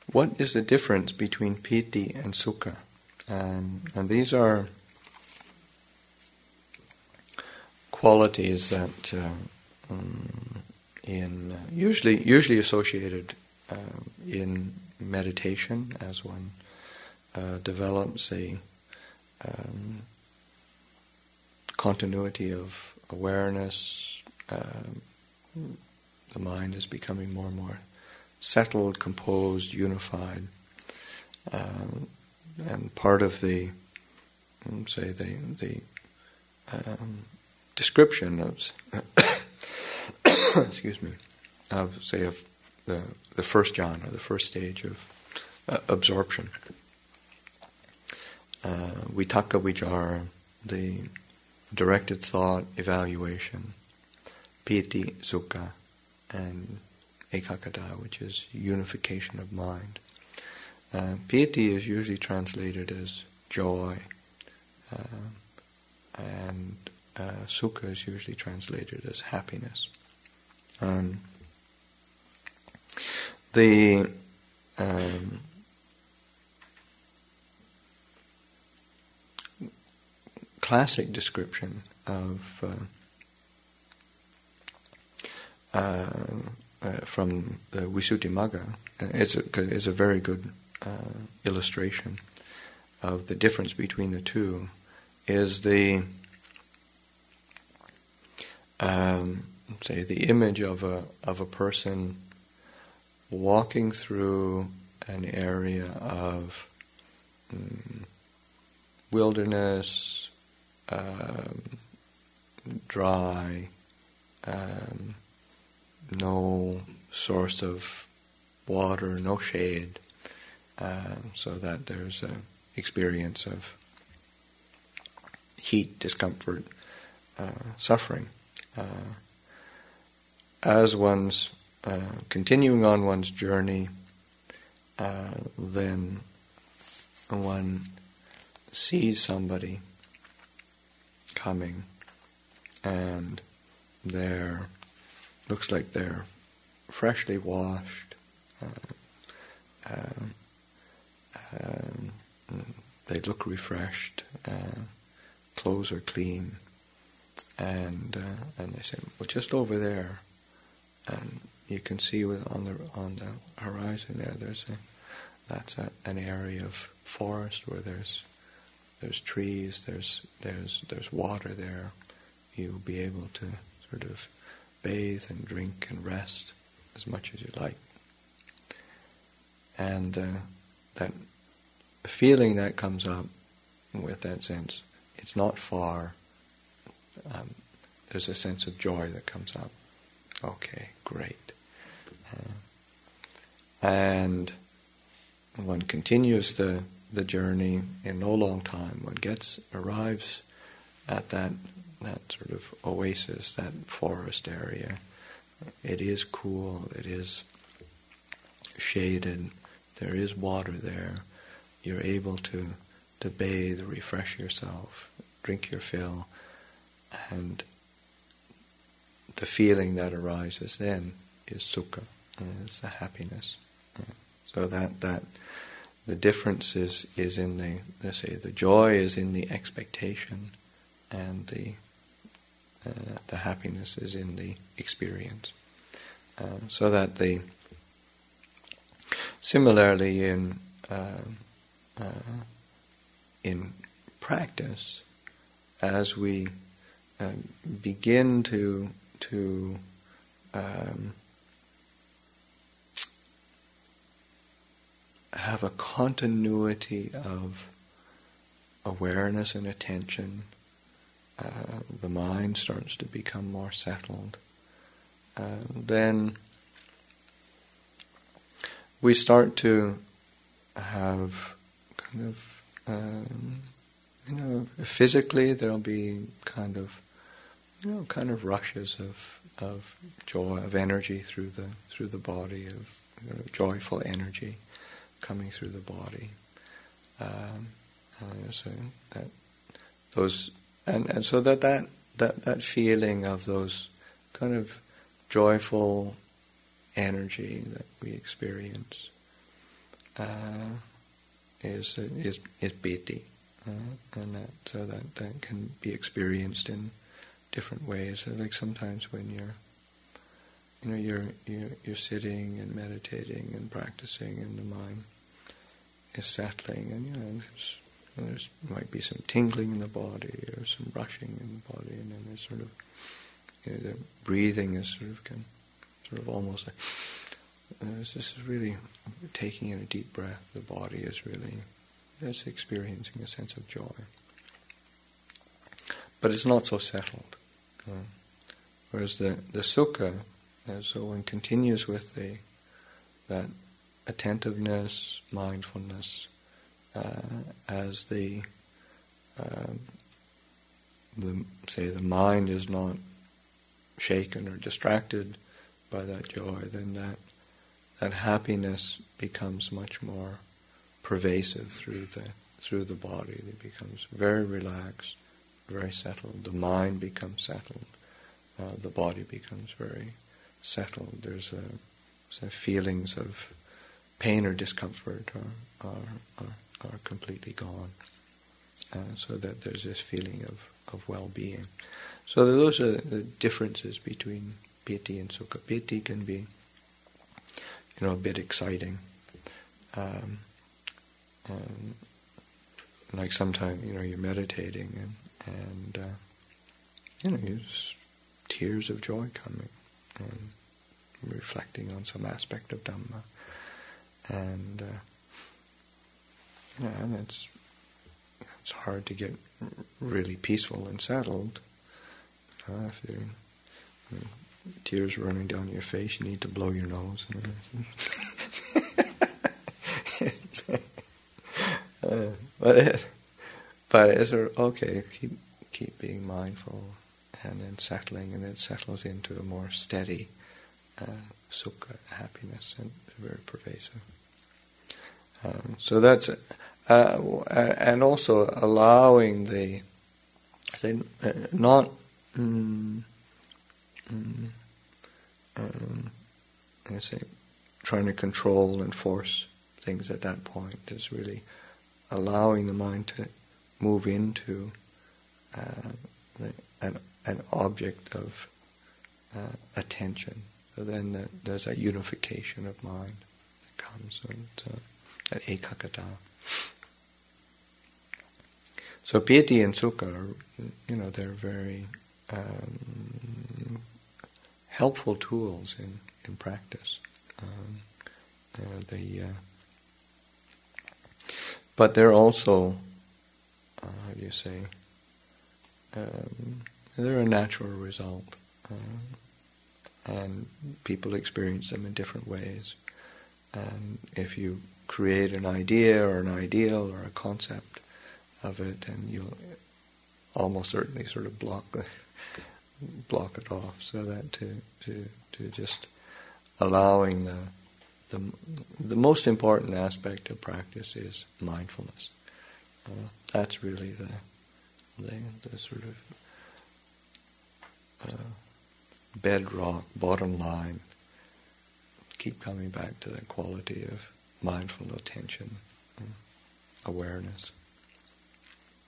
what is the difference between piti and sukha? And these are qualities that usually associated in meditation as one develops a continuity of awareness. The mind is becoming more and more settled, composed, unified, and part of the description of excuse me, of the first jhana, the first stage of absorption. Vitaka vichara, the directed thought, evaluation, piti, sukha, and ekaggata, which is unification of mind. Piti is usually translated as joy, and sukha is usually translated as happiness. The classic description of from the Visuddhimagga is a very good illustration of the difference between the two. Is the image of a person walking through an area of wilderness, dry, no source of water, no shade, so that there's an experience of heat, discomfort, suffering. As one's continuing on one's journey, then one sees somebody coming, and looks like they're freshly washed. They look refreshed. Clothes are clean, and they say, "Well, just over there," and you can see on the horizon there. That's an area of forest where there's trees. There's water there. You'll be able to sort of bathe and drink and rest as much as you like. And that feeling that comes up with that sense, it's not far. There's a sense of joy that comes up. Okay, great. And one continues the journey in no long time. One arrives at that sort of oasis, that forest area. It is cool, it is shaded, there is water there. You're able to bathe, refresh yourself, drink your fill, and the feeling that arises then is sukha, it's the happiness. So that the difference is in the joy is in the expectation, and the happiness is in the experience. So that similarly in practice, as we begin to have a continuity of awareness and attention, the mind starts to become more settled. Then we start to have kind of, physically there'll be kind of rushes of joy, of energy through the body, of joyful energy coming through the body. So that feeling of those kind of joyful energy that we experience is piti, and that can be experienced in different ways. So like sometimes when you're sitting and meditating and practicing, and the mind is settling, and there's might be some tingling in the body or some rushing in the body, and then there's sort of the breathing is sort of almost like this is really taking in a deep breath. The body is really experiencing a sense of joy, but it's not so settled. Whereas the sukha, so one continues with that attentiveness, mindfulness, as the mind is not shaken or distracted by that joy, then that happiness becomes much more pervasive through the body. It becomes very relaxed, very settled. The mind becomes settled. The body becomes very settled. There's feelings of pain or discomfort are completely gone. So that there's this feeling of well-being. So those are the differences between piti and sukha. Piti can be, a bit exciting. Like sometimes, you're meditating and there's tears of joy coming and reflecting on some aspect of Dhamma. And it's hard to get really peaceful and settled. If there are tears running down your face, you need to blow your nose. But it's okay. Keep being mindful, and then settling, and it settles into a more steady sukha, happiness, and very pervasive. So that's and also allowing trying to control and force things at that point is really allowing the mind to move into an object of attention. So then there's that unification of mind that comes, and that ekaggata. So piti and sukha are, they're very helpful tools in practice. But they're also, they're a natural result, and people experience them in different ways. And if you create an idea or an ideal or a concept of it, and you'll almost certainly sort of block it off, so that to just allowing the most important aspect of practice is mindfulness. That's really the sort of bedrock, bottom line. Keep coming back to that quality of mindful attention, awareness.